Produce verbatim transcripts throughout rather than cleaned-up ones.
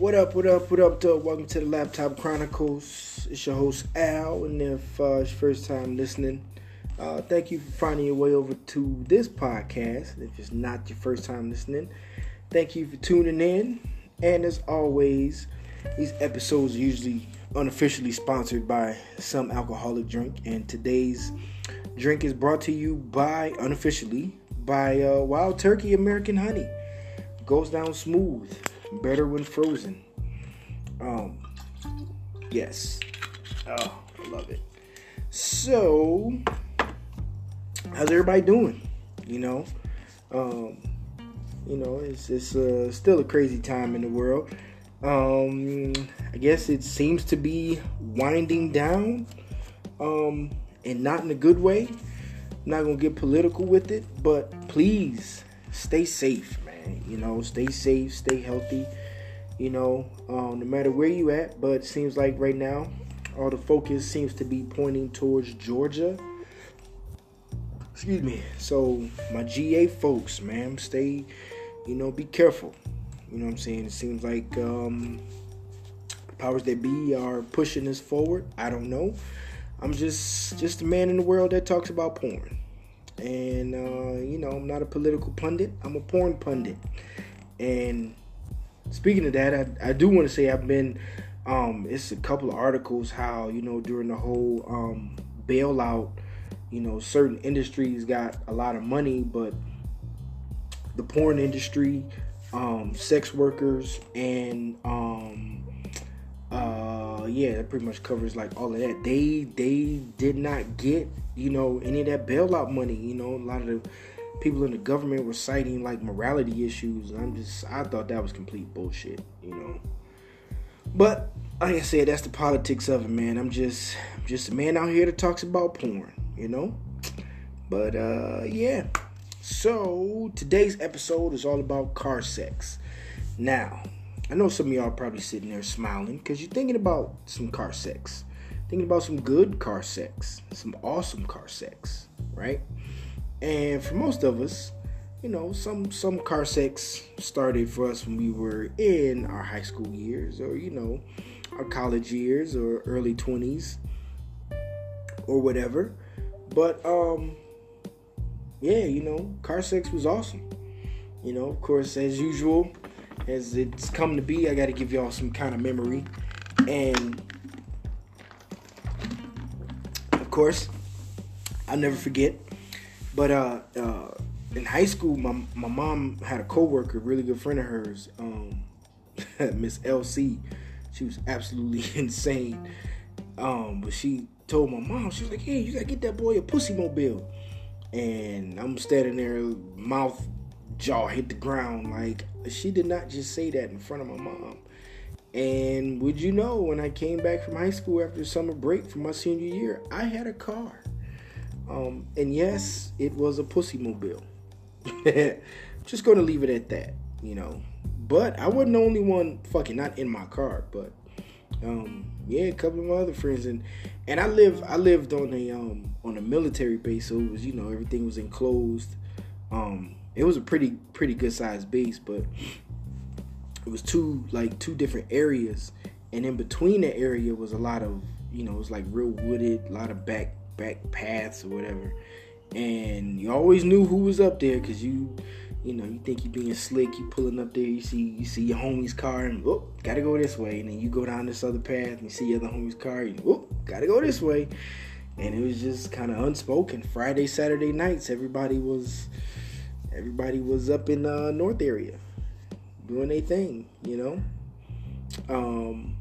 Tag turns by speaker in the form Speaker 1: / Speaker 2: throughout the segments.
Speaker 1: What up, what up, what up, dog? Welcome to the Laptop Chronicles. It's your host, Al, and if uh, it's your first time listening, uh, thank you for finding your way over to this podcast. If it's not your first time listening, thank you for tuning in. And as always, these episodes are usually unofficially sponsored by some alcoholic drink, and today's drink is brought to you by, unofficially, by uh, Wild Turkey American Honey. Goes down smooth. Better when frozen. Um, yes. Oh, I love it. So, how's everybody doing? You know, um, you know, it's it's uh, still a crazy time in the world. Um, I guess it seems to be winding down, um, and not in a good way. I'm not gonna get political with it, but please stay safe. You know, stay safe, stay healthy, you know, um, no matter where you at. But it seems like right now, all the focus seems to be pointing towards Georgia. Excuse me. So, my G A folks, man, stay, you know, be careful. You know what I'm saying? It seems like um, the powers that be are pushing this forward. I don't know. I'm just, just a man in the world that talks about porn. And, uh, you know, I'm not a political pundit. I'm a porn pundit. And speaking of that, I, I do want to say I've been, um, it's a couple of articles how, you know, during the whole um, bailout, you know, certain industries got a lot of money, but the porn industry, um, sex workers, and, um, uh, yeah, that pretty much covers like all of that. They, they did not get, you know, any of that bailout money. You know, a lot of the people in the government were citing like morality issues. And I'm just, I thought that was complete bullshit, you know. But like I said, that's the politics of it, man. I'm just, I'm just a man out here that talks about porn, you know. But uh, yeah. So today's episode is all about car sex. Now, I know some of y'all are probably sitting there smiling because you're thinking about some car sex. Thinking about some good car sex, some awesome car sex, right? And for most of us, you know, some some car sex started for us when we were in our high school years, or, you know, our college years, or early twenties, or whatever. But, um, yeah, you know, car sex was awesome. You know, of course, as usual, as it's come to be, I got to give y'all some kind of memory. And of course, I'll never forget. But uh, uh, in high school, my my mom had a coworker, a really good friend of hers, um, Miss L C. She was absolutely insane. Um, but she told my mom, she was like, "Hey, you gotta get that boy a pussy mobile." And I'm standing there, mouth, jaw hit the ground. Like, she did not just say that in front of my mom. And would you know, when I came back from high school after summer break for my senior year, I had a car. Um, and yes, it was a pussy mobile. Just going to leave it at that, you know. But I wasn't the only one fucking not in my car. But um, yeah, a couple of my other friends, and and I live I lived on a um on a military base, so it was, you know, everything was enclosed. Um, it was a pretty pretty good sized base, but it was two, like, two different areas, and in between the area was a lot of, you know, it was like real wooded, a lot of back back paths or whatever, and you always knew who was up there, because you, you know, you think you're being slick, you pulling up there, you see you see your homie's car, and oh, gotta go this way, and then you go down this other path, and you see your other homie's car, and oh, gotta go this way, and it was just kind of unspoken. Friday, Saturday nights, everybody was, everybody was up in the uh, north area, doing their thing, you know. Um,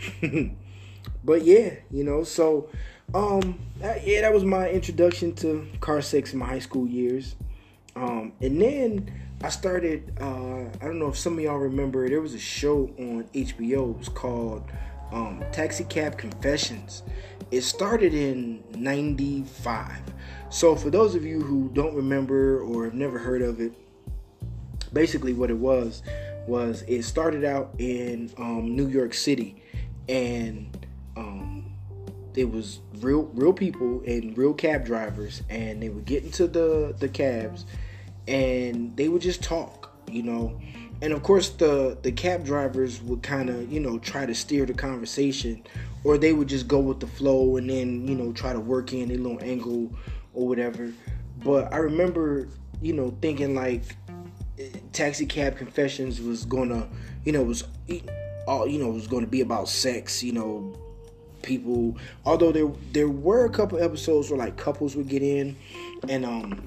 Speaker 1: but yeah, you know, so, um, that, yeah, that was my introduction to car sex in my high school years. Um, and then I started, uh, I don't know if some of y'all remember, there was a show on H B O. It was called, um, Taxi Cab Confessions. It started in ninety-five. So for those of you who don't remember or have never heard of it, basically what it was, was it started out in um, New York City, and um, it was real real people and real cab drivers, and they would get into the, the cabs, and they would just talk, you know. and of course the the cab drivers would kind of, you know, try to steer the conversation, or they would just go with the flow and then, you know, try to work in a little angle or whatever. But I remember, you know, thinking like Taxi Cab Confessions was gonna, you know, was all, you know, was going to be about sex, you know, people. Although there there were a couple episodes where like couples would get in, and um,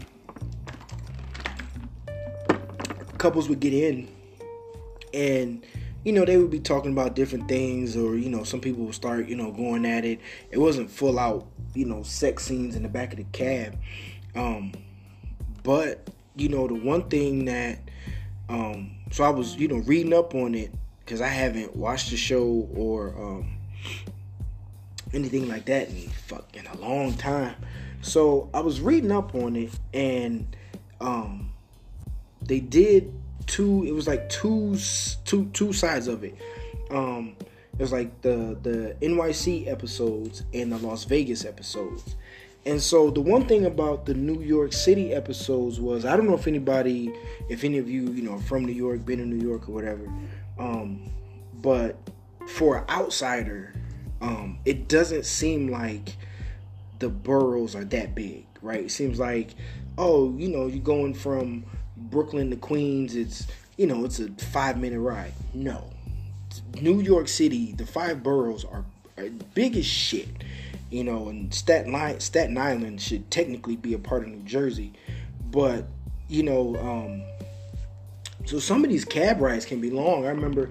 Speaker 1: couples would get in, and you know, they would be talking about different things, or you know, some people would start, you know, going at it. It wasn't full out, you know, sex scenes in the back of the cab, um, but you know, the one thing that, um, so I was, you know, reading up on it because I haven't watched the show or um, anything like that in fucking a long time. So I was reading up on it, and um, they did two. It was like two, two, two sides of it. Um, it was like the the N Y C episodes and the Las Vegas episodes. And so the one thing about the New York City episodes was, I don't know if anybody, if any of you, you know, from New York, been in New York or whatever, um, but for an outsider, um, it doesn't seem like the boroughs are that big, right? It seems like, oh, you know, you're going from Brooklyn to Queens, it's, you know, it's a five minute ride. No. New York City, the five boroughs are, are big as shit. You know, and Staten Island, Staten Island should technically be a part of New Jersey. But, you know, um, so some of these cab rides can be long. I remember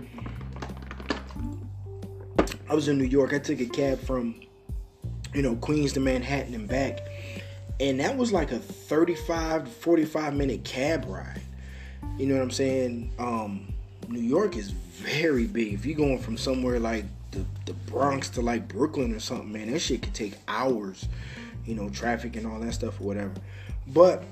Speaker 1: I was in New York. I took a cab from, you know, Queens to Manhattan and back. And that was like a thirty-five to forty-five minute cab ride. You know what I'm saying? Um, New York is very big. If you're going from somewhere like The, the Bronx to like Brooklyn or something, man, that shit could take hours, you know, traffic and all that stuff or whatever. But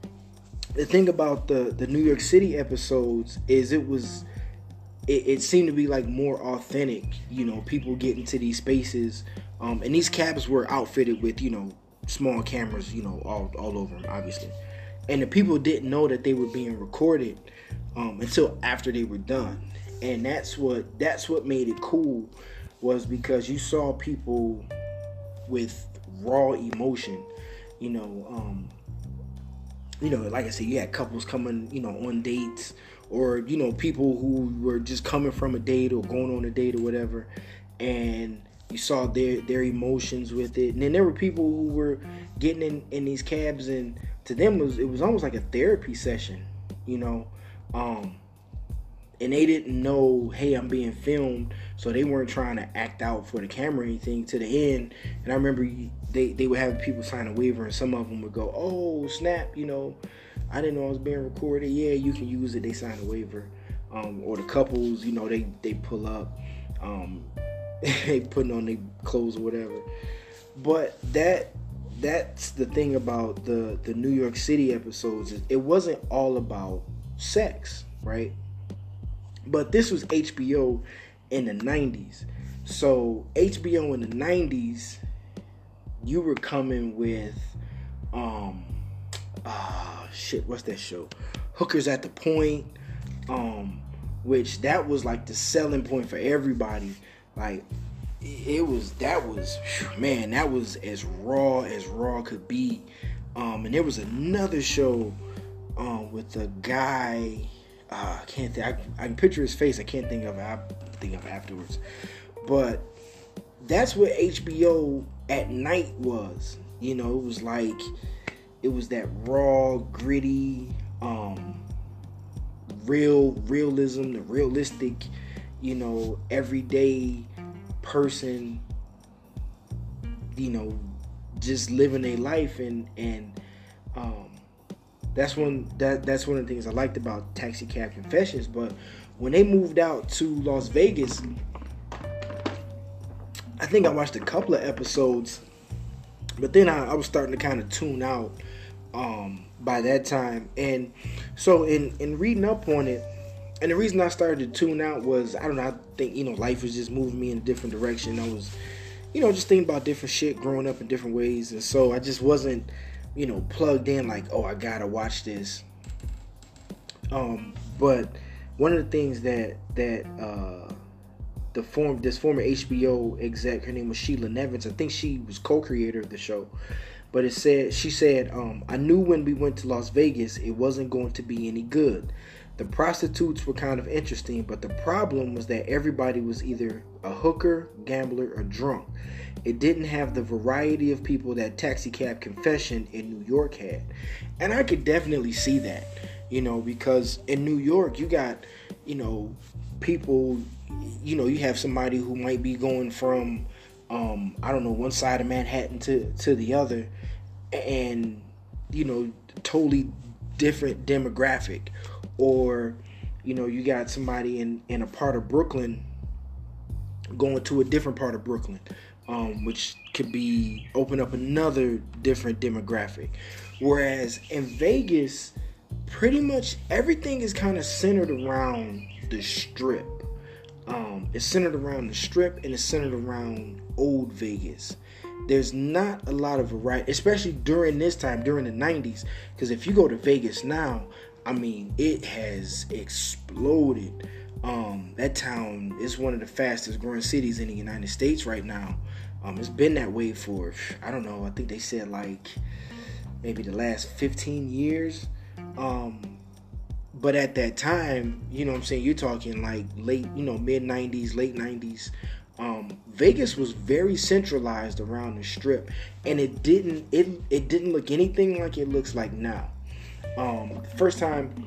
Speaker 1: the thing about the, the New York City episodes is it was, it, it seemed to be like more authentic, you know, people getting to these spaces, um, and these cabs were outfitted with, you know, small cameras, you know, all, all over them, obviously. And the people didn't know that they were being recorded um, until after they were done. And that's what that's what made it cool, was because you saw people with raw emotion, you know, um, you know, like I said, you had couples coming, you know, on dates, or, you know, people who were just coming from a date or going on a date or whatever, and you saw their their emotions with it. And then there were people who were getting in, in these cabs, and to them it was, it was almost like a therapy session, you know, um, and they didn't know, hey, I'm being filmed, so they weren't trying to act out for the camera or anything to the end. And I remember they, they would have people sign a waiver, and some of them would go, oh, snap, you know, I didn't know I was being recorded. Yeah, you can use it. They sign a waiver. Um, or the couples, you know, they, they pull up, um, they putting on their clothes or whatever. But that that's the thing about the, the New York City episodes. Is it wasn't all about sex, right? But this was H B O in the nineties. So H B O in the nineties, you were coming with, um, ah, shit, what's that show? Hookers at the Point, um, which that was like the selling point for everybody. Like, it was, that was, man, that was as raw as raw could be. Um, and there was another show, um, with a guy. Uh, I can't think. I, I can picture his face. I can't think of it. I think of it afterwards. But that's what H B O at night was. You know, it was like, it was that raw, gritty, um, real realism, the realistic, you know, everyday person, you know, just living their life, and and um. That's one that that's one of the things I liked about Taxi Cab Confessions. But when they moved out to Las Vegas, I think I watched a couple of episodes, but then I, I was starting to kind of tune out um, by that time. And so in, in reading up on it, and the reason I started to tune out was, I don't know, I think, you know, life was just moving me in a different direction. I was, you know, just thinking about different shit, growing up in different ways. And so I just wasn't, you know, plugged in like, oh, I gotta watch this. Um, but one of the things that that uh, the form this former H B O exec, her name was Sheila Nevins. I think she was co-creator of the show. But it said she said, um, I knew when we went to Las Vegas it wasn't going to be any good. The prostitutes were kind of interesting, but the problem was that everybody was either a hooker, gambler, or drunk. It didn't have the variety of people that Taxi Cab Confession in New York had. And I could definitely see that, you know, because in New York you got, you know, people, you know, you have somebody who might be going from, um, I don't know, one side of Manhattan to, to the other, and, you know, totally different demographic. Or, you know, you got somebody in, in a part of Brooklyn going to a different part of Brooklyn, um, which could be open up another different demographic. Whereas in Vegas, pretty much everything is kind of centered around the Strip. Um, it's centered around the Strip, and it's centered around old Vegas. There's not a lot of variety, especially during this time, during the nineties, because if you go to Vegas now, I mean, it has exploded. Um, that town is one of the fastest growing cities in the United States right now. Um, it's been that way for, I don't know, I think they said like maybe the last fifteen years. Um, but at that time, you know what I'm saying, you're talking like late, you know, mid nineties, late nineties. Um, Vegas was very centralized around the Strip, and it didn't, it, it didn't look anything like it looks like now. Um, first time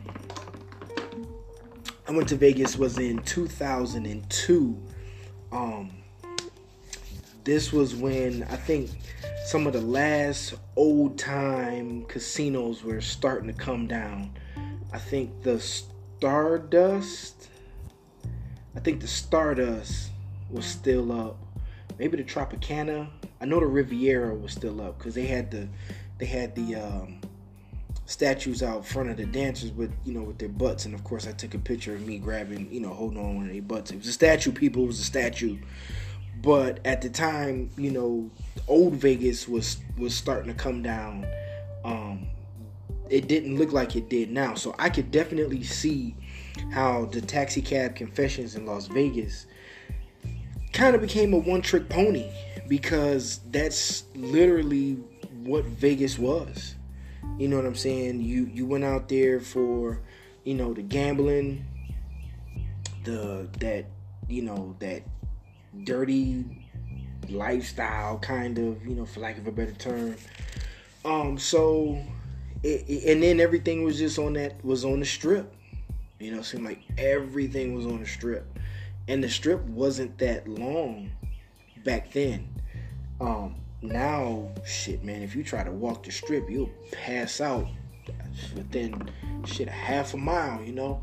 Speaker 1: I went to Vegas was in two thousand two. Um, this was when I think some of the last old time casinos were starting to come down. I think the Stardust, I think the Stardust was still up. Maybe the Tropicana. I know the Riviera was still up because they had the, they had the, um, statues out front of the dancers with, you know, with their butts, and of course I took a picture of me grabbing, you know, holding on one of their butts. It was a statue, people, it was a statue. But at the time, you know, old Vegas was was starting to come down. Um, it didn't look like it did now. So I could definitely see how the Taxi Cab Confessions in Las Vegas kind of became a one-trick pony, because that's literally what Vegas was. You know what I'm saying? You you went out there for, you know, the gambling, the that, you know, that dirty lifestyle kind of, you know, for lack of a better term. Um, so, it, it, and then everything was just on that, was on the Strip. You know, it seemed like everything was on the Strip. And the Strip wasn't that long back then. Um, Now, shit, man, if you try to walk the Strip, you'll pass out within, shit, a half a mile, you know?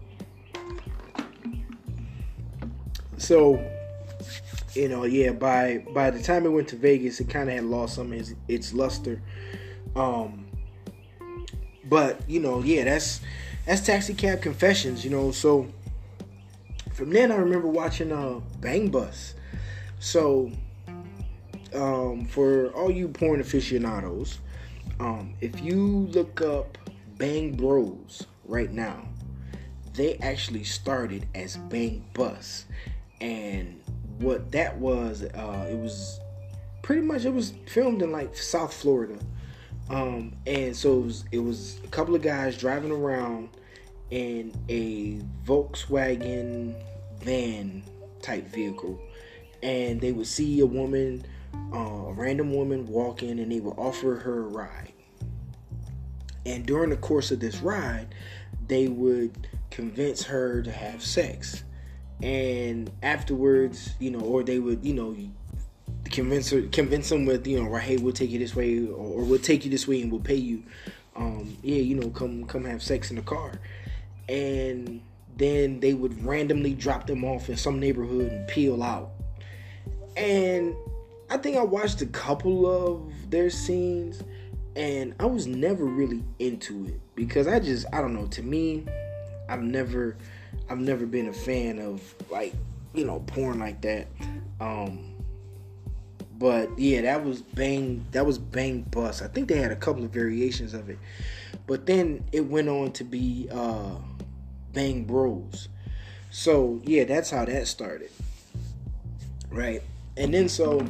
Speaker 1: So, you know, yeah, by by the time it went to Vegas, it kind of had lost some of its, its luster. Um, but, you know, yeah, that's, that's Taxi Cab Confessions, you know? So, from then, I remember watching uh, Bang Bus. So, Um, for all you porn aficionados, um, if you look up Bang Bros right now, they actually started as Bang Bus. And what that was, uh, it was pretty much, it was filmed in like South Florida. Um, and so it was, it was a couple of guys driving around in a Volkswagen van type vehicle. And they would see a woman, Uh, a random woman walk in, and they would offer her a ride. And during the course of this ride, they would convince her to have sex. And afterwards, you know, or they would, you know, convince her, convince them with, you know, right, hey, we'll take you this way, or, or we'll take you this way and we'll pay you. Um, yeah, you know, come come have sex in the car. And then they would randomly drop them off in some neighborhood and peel out. And I think I watched a couple of their scenes, and I was never really into it, because I just, I don't know, to me, I've never, I've never been a fan of, like, you know, porn like that. Um, but yeah, that was Bang, that was Bang Bus. I think they had a couple of variations of it, but then it went on to be uh, Bang Bros. So yeah, that's how that started, right? And then so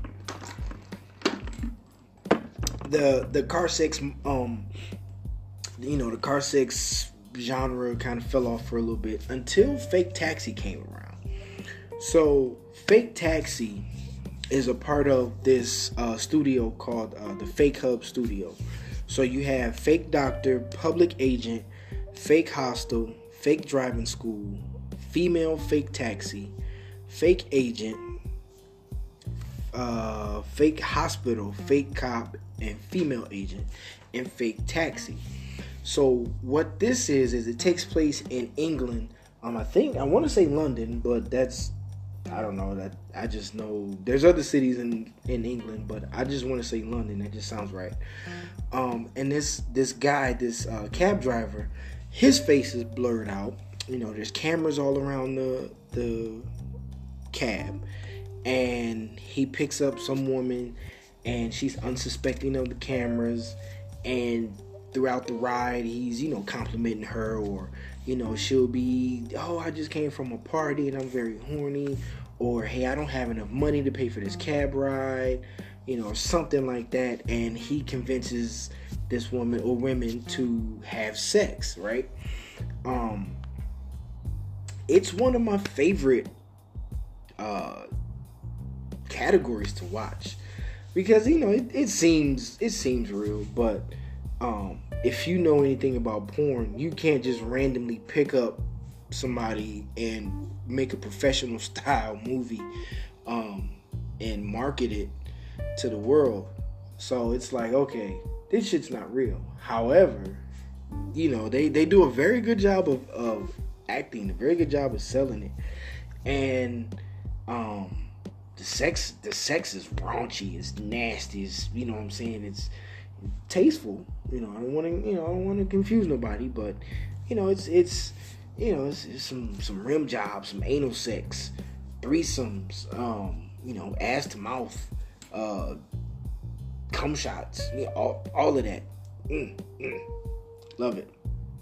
Speaker 1: the the car sex, um, you know, the car sex genre kind of fell off for a little bit until Fake Taxi came around. So Fake Taxi is a part of this uh, studio called uh, the Fake Hub Studio. So you have Fake Doctor, Public Agent, Fake Hostel, Fake Driving School, Female Fake Taxi, Fake Agent, uh, Fake Hospital, Fake Cop, and Female Agent, and Fake Taxi. So what this is is it takes place in England. Um, I think I want to say London, but that's I don't know. That I just know there's other cities in, in England, but I just want to say London. That just sounds right. Um, and this this guy, this uh, cab driver, his face is blurred out. You know, there's cameras all around the the cab, and he picks up some woman, and she's unsuspecting of the cameras, and throughout the ride, he's, you know, complimenting her, or, you know, she'll be, oh, I just came from a party and I'm very horny, or, hey, I don't have enough money to pay for this cab ride, you know, something like that, and he convinces this woman or women to have sex, right? Um, it's one of my favorite uh, categories to watch, because, you know, it, it seems, it seems real, but um, if you know anything about porn, you can't just randomly pick up somebody and make a professional style movie um, and market it to the world. So it's like, okay, this shit's not real. However, you know, they, they do a very good job of, of acting, a very good job of selling it. And um, the sex the sex is raunchy, it's nasty, it's, you know what I'm saying, it's tasteful. You know, I don't want to, you know, I don't want to confuse nobody, but, you know, it's, it's, you know, it's, it's some, some rim jobs, some anal sex, threesomes, um, you know, ass to mouth, uh, cum shots, you know, all, all of that. Mm, mm, love it.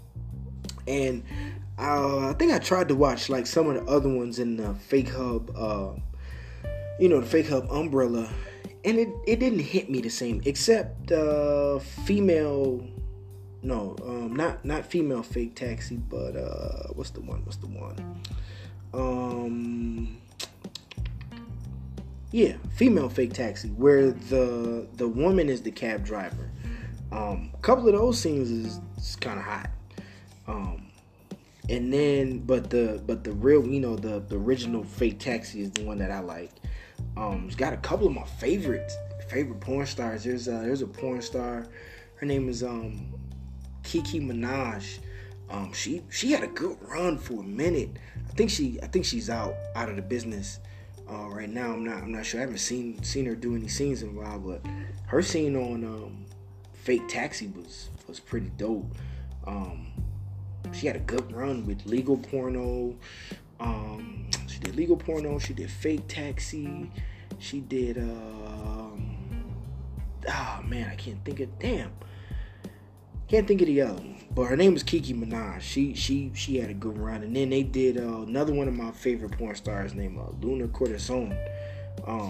Speaker 1: And uh, I think I tried to watch like some of the other ones in the Fake Hub, uh, you know, the Fake Hub umbrella. And it, it didn't hit me the same, except uh, female, no, um, not not female Fake Taxi, but uh, what's the one? What's the one? Um, yeah, female Fake Taxi, where the the woman is the cab driver. Um, a couple of those scenes is, is kind of hot. Um, and then, but the but the real, you know, the, the original Fake Taxi is the one that I like. Um, it's got a couple of my favorite favorite porn stars. There's a, there's a porn star. Her name is um, Kiki Minaj. Um, she she had a good run for a minute. I think she I think she's out out of the business uh, right now. I'm not I'm not sure. I haven't seen seen her do any scenes in a while, but her scene on um, Fake Taxi was was pretty dope. Um, she had a good run with legal porno. Um, she did legal porno. She did Fake Taxi. She did. Um, oh man, I can't think of. Damn, can't think of the other one. But her name was Kiki Minaj. She she she had a good run. And then they did uh, another one of my favorite porn stars named uh, Luna Corazon. Um,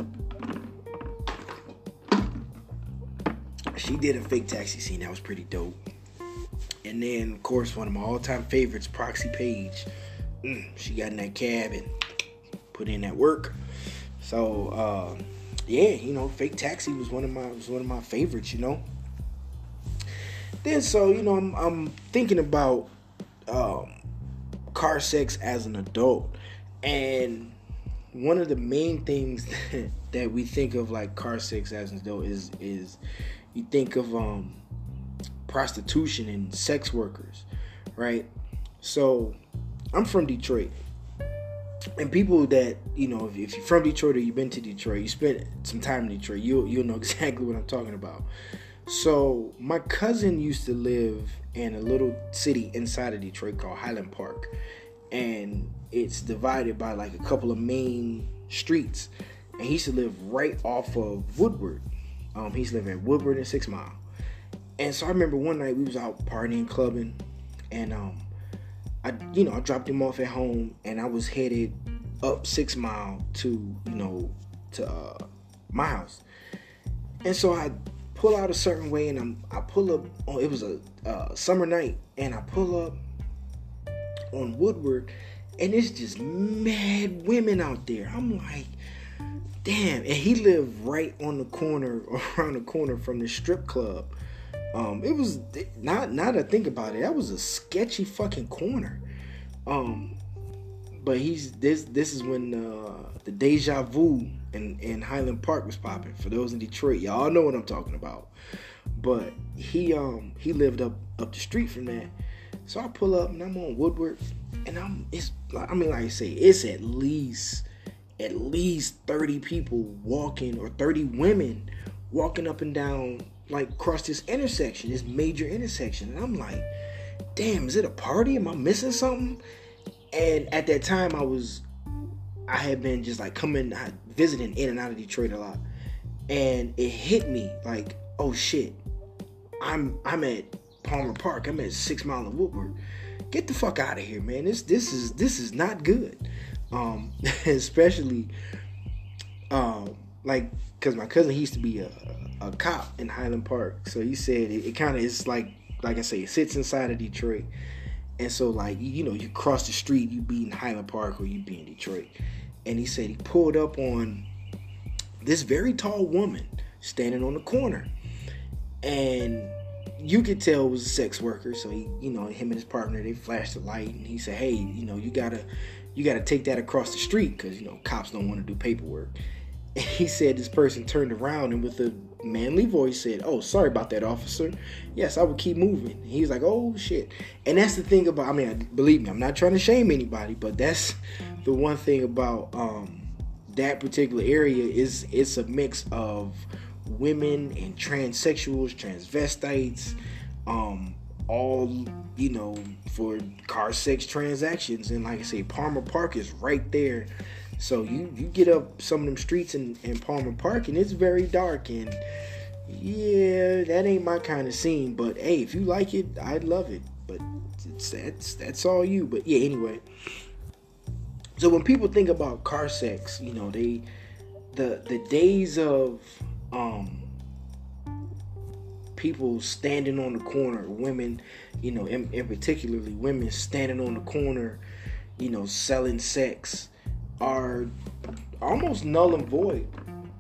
Speaker 1: she did a Fake Taxi scene that was pretty dope. And then, of course, one of my all-time favorites, Proxy Page. Mm, she got in that cab and put in that work. So, uh, yeah, you know, Fake Taxi was one of my was one of my favorites. You know. Then, so you know, I'm I'm thinking about um, car sex as an adult, and one of the main things that, that we think of like car sex as an adult is is you think of um. prostitution and sex workers, right? So I'm from Detroit, and people that, you know, if, if you're from Detroit or you've been to Detroit, you spent some time in Detroit, you'll, you'll know exactly what I'm talking about. So my cousin used to live in a little city inside of Detroit called Highland Park, and it's divided by like a couple of main streets, and he used to live right off of Woodward. Um, he used to live at Woodward and Six Mile. And so I remember one night we was out partying, clubbing, and um, I, you know, I dropped him off at home, and I was headed up Six Mile to, you know, to uh, my house. And so I pull out a certain way, and I'm, I pull up. Oh, it was a uh, summer night, and I pull up on Woodward, and it's just mad women out there. I'm like, damn. And he lived right on the corner, around the corner from the strip club. Um, it was not, now that I think about it, that was a sketchy fucking corner. Um, but he's this. This is when uh, the Deja Vu in, in Highland Park was popping. For those in Detroit, y'all know what I'm talking about. But he um he lived up up the street from that. So I pull up and I'm on Woodward, and I'm it's I mean like I say, it's at least at least thirty people walking, or thirty women walking up and down, like across this intersection, this major intersection. And I'm like, damn, is it a party? Am I missing something? And at that time, I was, I had been just like coming, visiting in and out of Detroit a lot. And it hit me like, oh shit, I'm I'm at Palmer Park. I'm at Six Mile and Woodward. Get the fuck out of here, man. This this is this is not good. Um, especially, um, like, cause my cousin, he used to be a, a cop in Highland Park. So he said it, it kind of is like, like I say, it sits inside of Detroit. And so, like, you, you know, you cross the street, you be in Highland Park or you be in Detroit. And he said he pulled up on this very tall woman standing on the corner. And you could tell it was a sex worker. So, he, you know, him and his partner, they flashed the light. And he said, hey, you know, you got to you gotta take that across the street because, you know, cops don't want to do paperwork. And he said this person turned around and with a manly voice said, oh, sorry about that, officer. Yes, I would keep moving. He was like, oh, shit. And that's the thing about, I mean, believe me, I'm not trying to shame anybody, but that's the one thing about um, that particular area is it's a mix of women and transsexuals, transvestites, um, all, you know, for car sex transactions. And like I say, Palmer Park is right there. So you, you get up some of them streets in, in Palmer Park, and it's very dark, and yeah, that ain't my kind of scene. But hey, if you like it, I'd love it. But it's, that's that's all you. But yeah, anyway. So when people think about car sex, you know, they the the days of um people standing on the corner, women, you know, in, in particularly women standing on the corner, you know, selling sex, are almost null and void.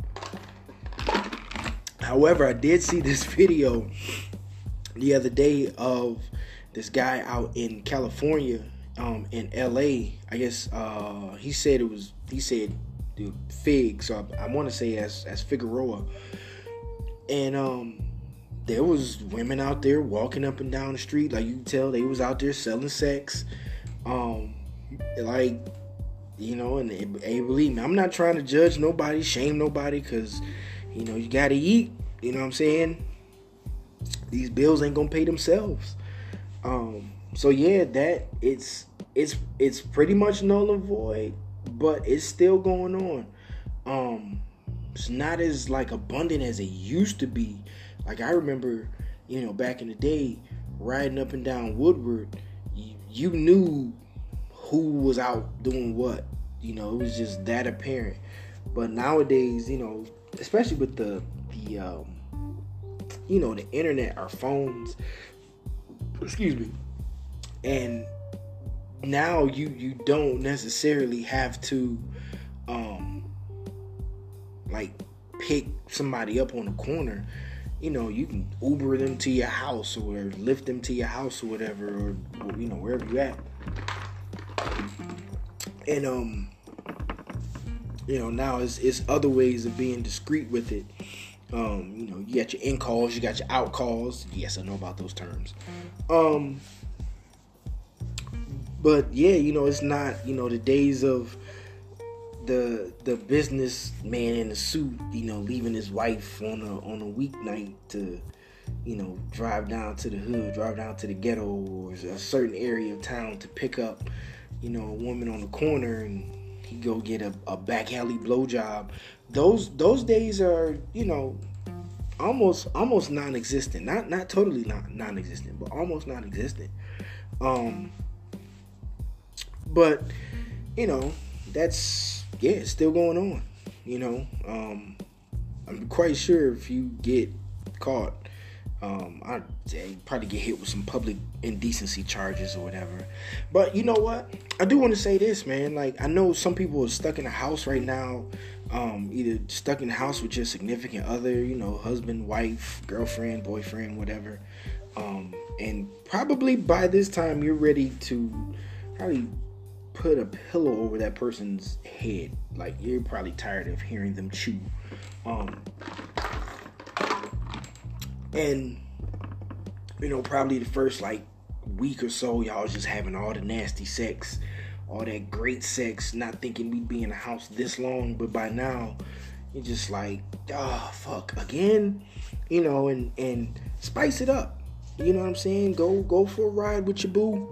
Speaker 1: However, I did see this video the other day of this guy out in California, um, in L A. I guess uh, he said it was. He said the Fig. So I, I want to say as as Figueroa, and um, there was women out there walking up and down the street. Like you can tell, they was out there selling sex. Um, like. You know, and hey, believe me, I'm not trying to judge nobody, shame nobody, because, you know, you got to eat. You know what I'm saying? These bills ain't going to pay themselves. Um, so, yeah, that, it's, it's, it's pretty much null and void, but it's still going on. Um, it's not as, like, abundant as it used to be. Like, I remember, you know, back in the day, riding up and down Woodward, you, you knew who was out doing what. You know, it was just that apparent. But nowadays, you know, especially with the the um you know, the internet, our phones, excuse me, and now you you don't necessarily have to um like pick somebody up on the corner. You know, you can Uber them to your house or lift them to your house or whatever, or, or you know, wherever you at. And um, you know, now it's, it's other ways of being discreet with it. Um, you know, you got your in calls, you got your out calls. Yes, I know about those terms. Um, but yeah, you know, it's not, you know, the days of the the businessman in the suit, you know, leaving his wife on a on a weeknight to, you know, drive down to the hood, drive down to the ghetto or a certain area of town to pick up, you know, a woman on the corner and he go get a, a back alley blowjob. Those those days are, you know, almost almost non-existent. Not not totally non non-existent, but almost non-existent. Um, But, you know, that's, yeah, it's still going on. You know, um, I'm quite sure if you get caught, um, I'd probably get hit with some public indecency charges or whatever. But you know what? I do want to say this, man. Like, I know some people are stuck in a house right now, um, either stuck in the house with your significant other, you know, husband, wife, girlfriend, boyfriend, whatever. Um, and probably by this time you're ready to probably put a pillow over that person's head. Like, you're probably tired of hearing them chew. Um, and, you know, probably the first, like, week or so, y'all was just having all the nasty sex, all that great sex, not thinking we'd be in the house this long. But by now, you're just like, oh, fuck, again? You know, and, and spice it up. You know what I'm saying? Go, go for a ride with your boo.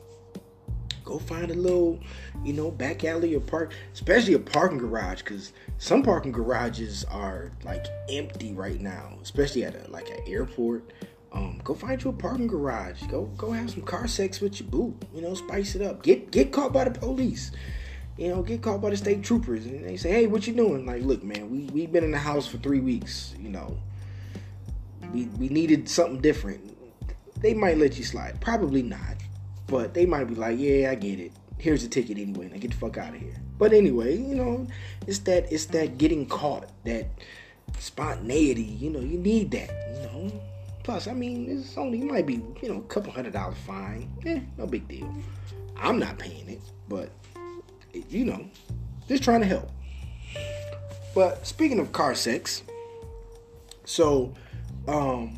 Speaker 1: Go find a little, you know, back alley or park, especially a parking garage, because some parking garages are like empty right now, especially at a, like an airport. Um, go find you a parking garage. Go, go have some car sex with your boo. You know, spice it up. Get, get caught by the police. You know, get caught by the state troopers, and they say, "Hey, what you doing?" Like, look, man, we we've been in the house for three weeks. You know, we we needed something different. They might let you slide. Probably not. But they might be like, yeah, I get it. Here's the ticket anyway. Now get the fuck out of here. But anyway, you know, it's that it's that getting caught, that spontaneity. You know, you need that. You know. Plus, I mean, it's only, it might be, you know, a couple hundred dollar fine. Eh, no big deal. I'm not paying it, but it, you know, just trying to help. But speaking of car sex, so um.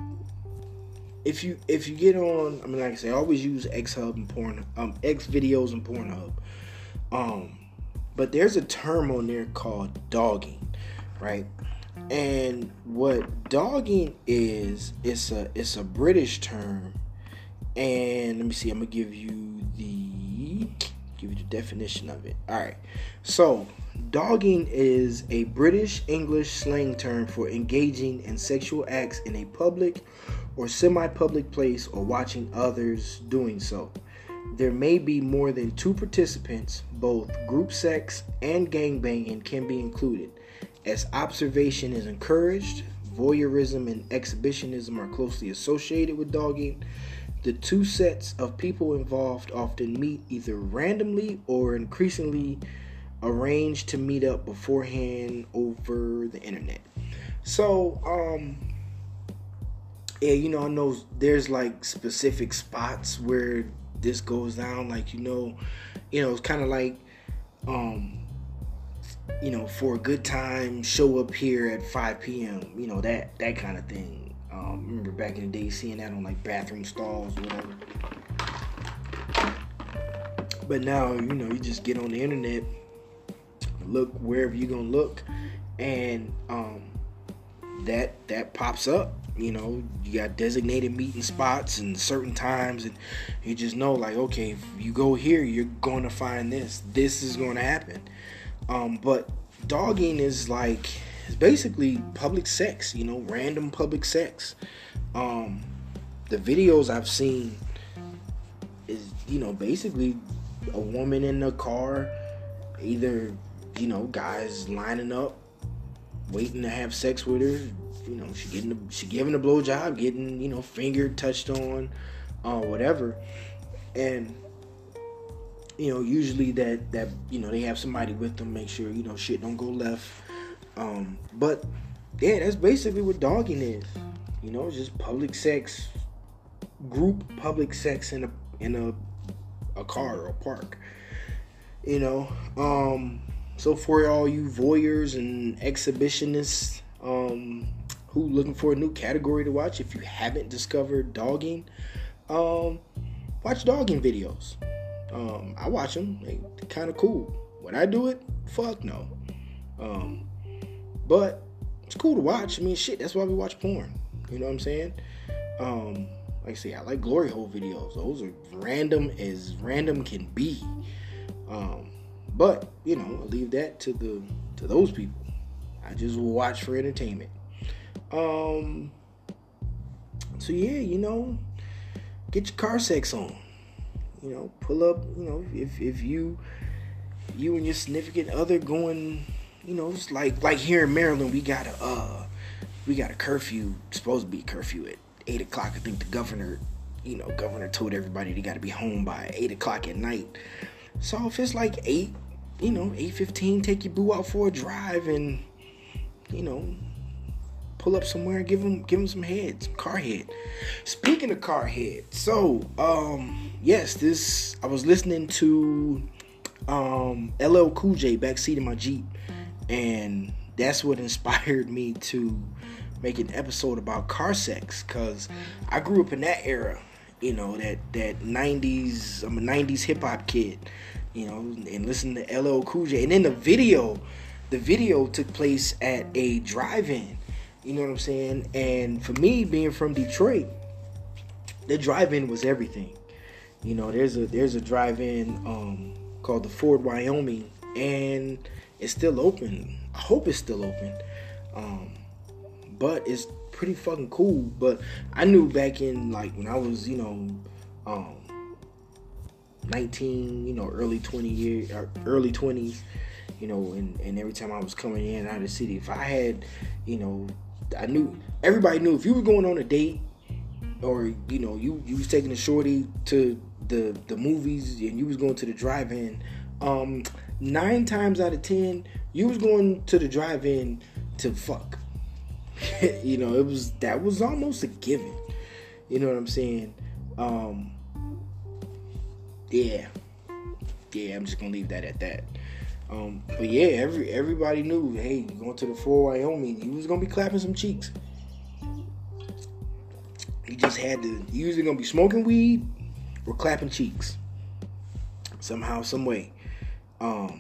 Speaker 1: If you if you get on, I mean, like I say, I always use X-Hub and Porn, um, X videos and Pornhub. Um, but there's a term on there called dogging, right? And what dogging is, it's a it's a British term. And let me see, I'm gonna give you the give you the definition of it. All right, so dogging is a British English slang term for engaging in sexual acts in a public or semi-public place or watching others doing so. There may be more than two participants. Both group sex and gangbanging can be included. As observation is encouraged, voyeurism and exhibitionism are closely associated with dogging. The two sets of people involved often meet either randomly or increasingly arranged to meet up beforehand over the internet. So, um, yeah, you know, I know there's like specific spots where this goes down. Like, you know, you know, it's kind of like, um, you know, for a good time, show up here at five p.m. You know, that that kind of thing. Um, remember back in the day seeing that on like bathroom stalls or whatever. But now, you know, you just get on the internet, look wherever you're gonna look, and um, that that pops up. You know, you got designated meeting spots and certain times, and you just know, like, okay, if you go here, you're going to find this. This is going to happen. Um, but dogging is like, it's basically public sex, you know, random public sex. Um, the videos I've seen is, you know, basically a woman in the car, either, you know, guys lining up, waiting to have sex with her. You know, she getting the, she giving a blowjob, getting, you know, finger touched on, uh, whatever. And, you know, usually that, that, you know, they have somebody with them, make sure, you know, shit don't go left. Um, but, yeah, that's basically what dogging is. You know, just public sex, group public sex in a, in a, a car or a park. You know, um, so for all you voyeurs and exhibitionists, um, who looking for a new category to watch, if you haven't discovered dogging, um, watch dogging videos. Um, I watch them. They kind of cool. Would I do it? Fuck no. Um, but it's cool to watch. I mean, shit, that's why we watch porn. You know what I'm saying? Um, like I say, I like glory hole videos. Those are random as random can be. Um, but, you know, I'll leave that to the to those people. I just watch for entertainment. Um, so yeah, you know, get your car sex on. You know, pull up. You know, if if you you and your significant other going, you know, it's like like here in Maryland, we got a uh, we got a curfew. Supposed to be a curfew at eight o'clock. I think the governor, you know, governor told everybody they got to be home by eight o'clock at night. So if it's like eight, you know, eight fifteen, take your boo out for a drive and, you know, pull up somewhere and give them give them some head, some car head. Speaking of car head, so um, yes, this I was listening to um, L L Cool J backseat in my Jeep, and that's what inspired me to make an episode about car sex, because I grew up in that era, you know, that that nineties. I'm a nineties hip hop kid, you know, and listening to L L Cool J, and then the video, the video took place at a drive-in. You know what I'm saying? And for me, being from Detroit, the drive-in was everything. You know, there's a there's a drive-in um, called the Ford Wyoming, and it's still open. I hope it's still open. Um, but it's pretty fucking cool. But I knew back in, like, when I was, you know, um, nineteen, you know, early twenty years, or early twenties, you know, and, and every time I was coming in and out of the city, if I had, you know, I knew, everybody knew if you were going on a date, or, you know, you, you was taking a shorty to the, the movies, and you was going to the drive-in, um, nine times out of ten, you was going to the drive-in to fuck. You know, it was, that was almost a given. You know what I'm saying? Um, yeah. Yeah, I'm just gonna leave that at that. Um, but yeah, every everybody knew, hey, you going to the Ford Wyoming, you was gonna be clapping some cheeks. You just had to, you either gonna be smoking weed or clapping cheeks. Somehow, some way. Um,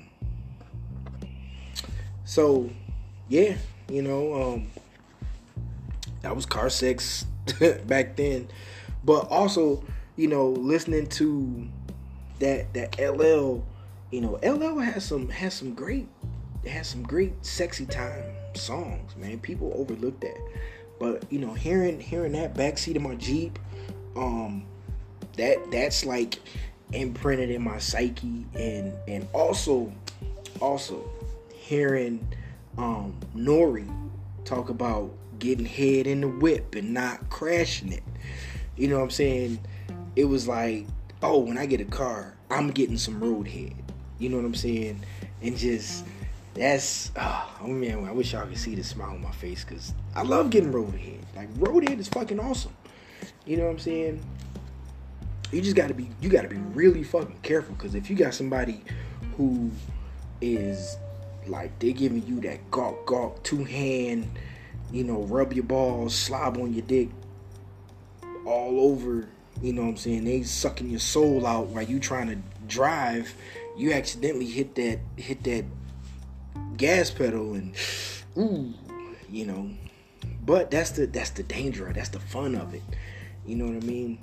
Speaker 1: so, yeah, you know, um, that was car sex back then. But also, you know, listening to that that L L, you know, L L has some has some great has some great sexy time songs, man. People overlook that. But, you know, hearing hearing that backseat of my Jeep, um, that that's like imprinted in my psyche, and and also also hearing um Nori talk about getting head in the whip and not crashing it. You know what I'm saying? It was like, oh, when I get a car, I'm getting some road head. You know what I'm saying? And just, that's, oh, oh man, I wish y'all could see the smile on my face, because I love getting road head. Like, road head is fucking awesome. You know what I'm saying? You just gotta be, you gotta be really fucking careful, because if you got somebody who is, like, they giving you that gawk gawk, two hand, you know, rub your balls, slob on your dick all over, you know what I'm saying, they sucking your soul out while you trying to drive, you accidentally hit that hit that gas pedal, and ooh, you know. But that's the that's the danger, that's the fun of it. You know what I mean?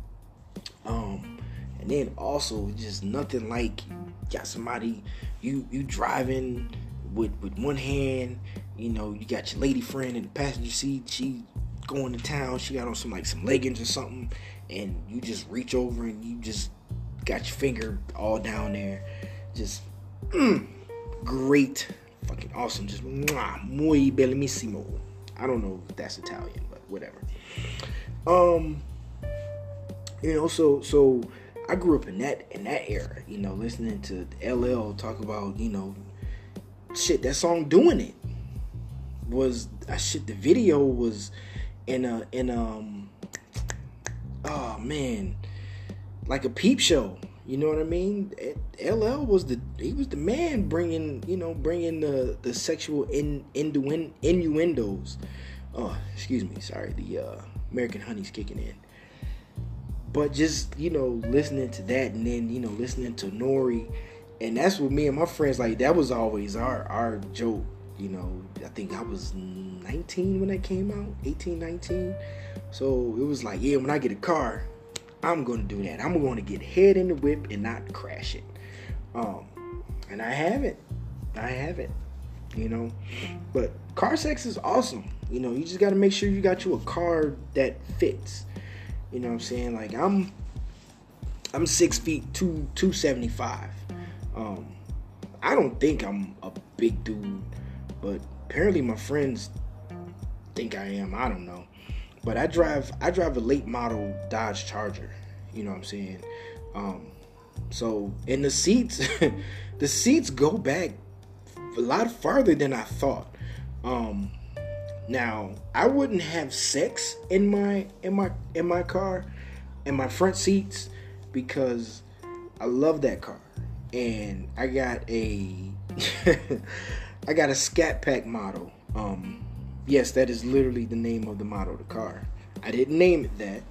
Speaker 1: Um and then also, just nothing like got somebody, you you driving with with one hand, you know, you got your lady friend in the passenger seat, she going to town, she got on some like some leggings or something, and you just reach over and you just got your finger all down there, just mm, great, fucking awesome, just mwah, muy bellissimo. I don't know if that's Italian, but whatever. Um, you know, so so I grew up in that in that era, you know, listening to L L talk about, you know, shit, that song "Doing It" was uh, shit. The video was in a in um oh man, like a peep show. You know what I mean? L L was the he was the man bringing, you know, bringing the the sexual in, innu- innuendos. Oh, excuse me, sorry, the uh, American Honey's kicking in. But just, you know, listening to that, and then, you know, listening to Nori, and that's what me and my friends, like, that was always our our joke. You know, I think I was nineteen when that came out, eighteen, nineteen. So it was like, yeah, when I get a car, I'm going to do that. I'm going to get head in the whip and not crash it. Um, and I haven't. I haven't, you know. But car sex is awesome. You know, you just got to make sure you got you a car that fits. You know what I'm saying? Like, I'm, I'm six feet two two seventy five. Um, I don't think I'm a big dude, but apparently my friends think I am. I don't know, but I drive I drive a late model Dodge Charger. You know what I'm saying? Um, so and the seats, the seats go back a lot farther than I thought. Um, now I wouldn't have sex in my in my in my car, in my front seats, because I love that car, and I got a I got a Scat Pack model. Um, yes, that is literally the name of the model of the car. I didn't name it that,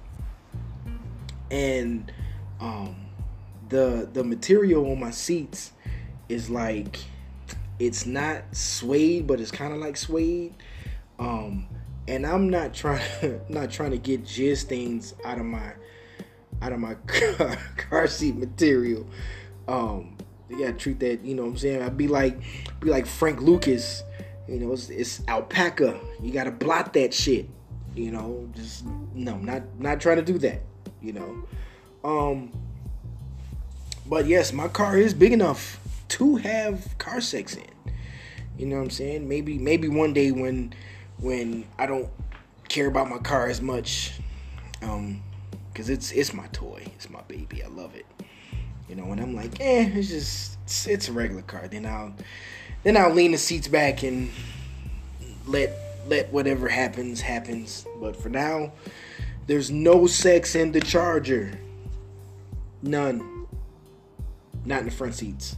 Speaker 1: and um, the the material on my seats is like, it's not suede, but it's kind of like suede. Um, and I'm not trying not trying to get jizz stains out of my out of my car, car seat material. Um, you gotta treat that, you know what I'm saying? I'd be like be like Frank Lucas, you know, it's, it's alpaca. You gotta blot that shit. You know, just no, not not trying to do that, you know. Um but yes, my car is big enough to have car sex in. You know what I'm saying? Maybe maybe one day when when I don't care about my car as much, um, cause it's it's my toy, it's my baby, I love it. You know, when I'm like, eh, it's just it's, it's a regular car. Then I'll then I'll lean the seats back and let let whatever happens happens. But for now, there's no sex in the Charger. None. Not in the front seats.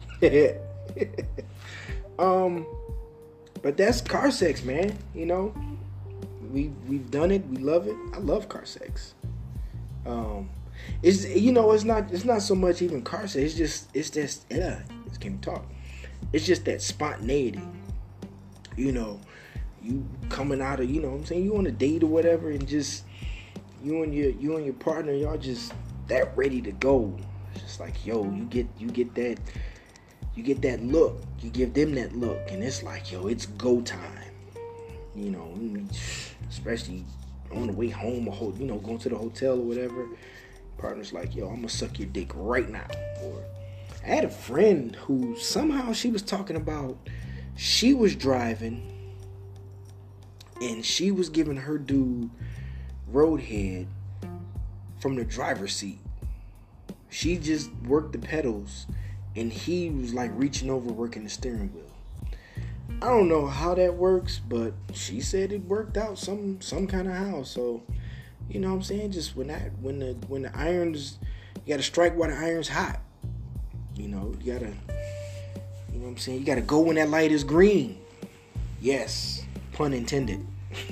Speaker 1: um, but that's car sex, man. You know, we we've done it. We love it. I love car sex. Um, it's you know, it's not it's not so much even car sex. It's just it's just yeah. It's can't talk. It's just that spontaneity. You know, you coming out of, you know what I'm saying, you on a date or whatever, and just you and your you and your partner, y'all just that ready to go. It's just like, yo, you get you get that you get that look, you give them that look, and it's like, yo, it's go time. You know, especially on the way home, or you know, going to the hotel or whatever. Partner's like, yo, I'm gonna suck your dick right now. Or I had a friend who somehow she was talking about, she was driving and she was giving her dude roadhead from the driver's seat. She just worked the pedals and he was like reaching over working the steering wheel. I don't know how that works, but she said it worked out some some kind of how. So, you know what I'm saying? Just when that when the when the irons, you gotta strike while the iron's hot. You know, you gotta, you know what I'm saying? You gotta go when that light is green. Yes, pun intended.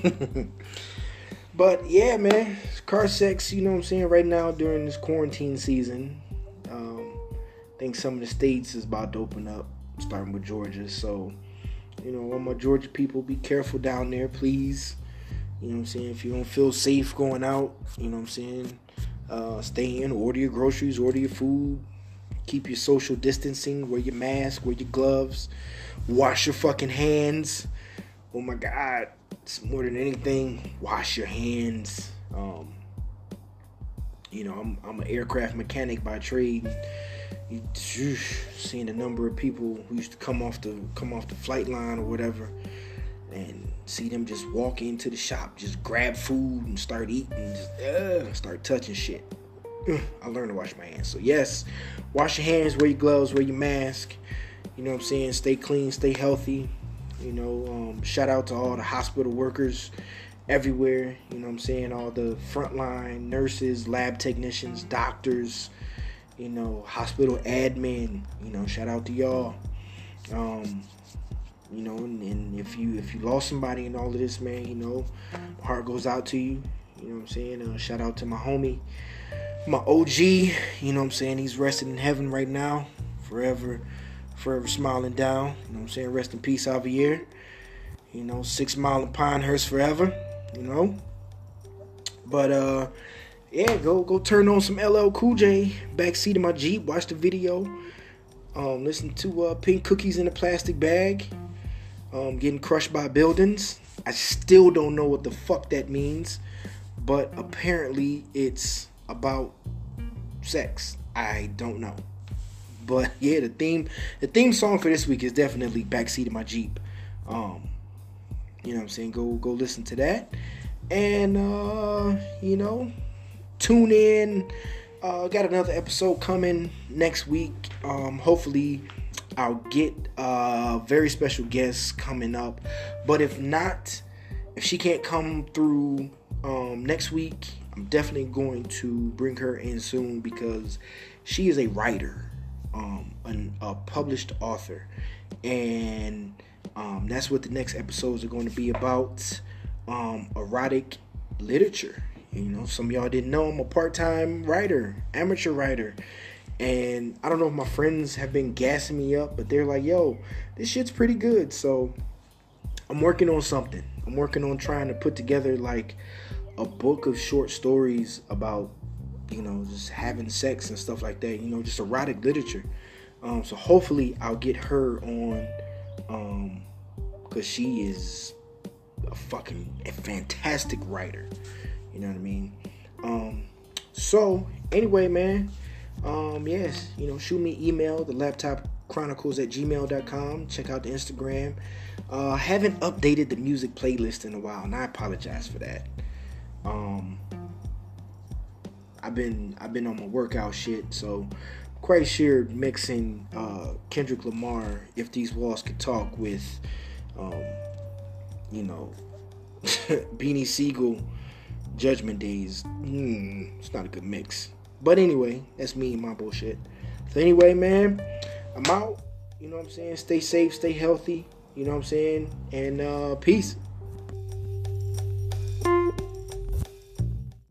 Speaker 1: But yeah, man, car sex, you know what I'm saying, right now during this quarantine season. Um, I think some of the states is about to open up, starting with Georgia. So, you know, all my Georgia people, be careful down there, please. You know what I'm saying? If you don't feel safe going out, you know what I'm saying, uh, stay in, order your groceries, order your food. Keep your social distancing, wear your mask, wear your gloves, wash your fucking hands. Oh my God, it's more than anything, wash your hands. Um, you know, I'm I'm an aircraft mechanic by trade. You, you seeing the number of people who used to come off the come off the flight line or whatever, and see them just walk into the shop, just grab food and start eating, just uh, start touching shit. I learned to wash my hands. So yes, wash your hands, wear your gloves, wear your mask. You know what I'm saying? Stay clean, stay healthy. You know, um, shout out to all the hospital workers everywhere. You know what I'm saying? All the frontline nurses, lab technicians, doctors, you know, hospital admin. You know, shout out to y'all. Um, you know, and, and if you if you lost somebody in all of this, man, you know, my heart goes out to you. You know what I'm saying? Uh, shout out to my homie, my O G, you know what I'm saying? He's resting in heaven right now, forever, forever smiling down. You know what I'm saying? Rest in peace, Javier. You know, Six Mile and Pinehurst forever, you know? But, uh, yeah, go go turn on some L L Cool J, backseat of my Jeep, watch the video, um, listen to uh, Pink Cookies in a Plastic Bag, um, getting crushed by buildings. I still don't know what the fuck that means, but apparently it's about sex. I don't know. But yeah, the theme the theme song for this week is definitely Backseat of My Jeep. Um, you know what I'm saying? Go go listen to that. And uh, you know, tune in. Uh, got another episode coming next week. Um, hopefully I'll get a very special guest coming up. But if not, if she can't come through um, next week, I'm definitely going to bring her in soon because she is a writer, um, an, a published author. And um, that's what the next episodes are going to be about, um, erotic literature. You know, some of y'all didn't know I'm a part-time writer, amateur writer. And I don't know if my friends have been gassing me up, but they're like, yo, this shit's pretty good. So I'm working on something. I'm working on trying to put together like a book of short stories about, you know, just having sex and stuff like that. You know, just erotic literature. Um, so hopefully I'll get her on, um, because she is a fucking a fantastic writer. You know what I mean? Um, so anyway, man, um, yes, you know, shoot me email, the laptop chronicles at gmail dot com. Check out the Instagram. Uh, I haven't updated the music playlist in a while, and I apologize for that. Um, I've been, I've been on my workout shit, so quite sure mixing, uh, Kendrick Lamar, If These Walls Could Talk with, um, you know, Beanie Siegel, Judgment Days, mm, it's not a good mix. But anyway, that's me and my bullshit. So anyway, man, I'm out. You know what I'm saying? Stay safe, stay healthy. You know what I'm saying? And uh, peace.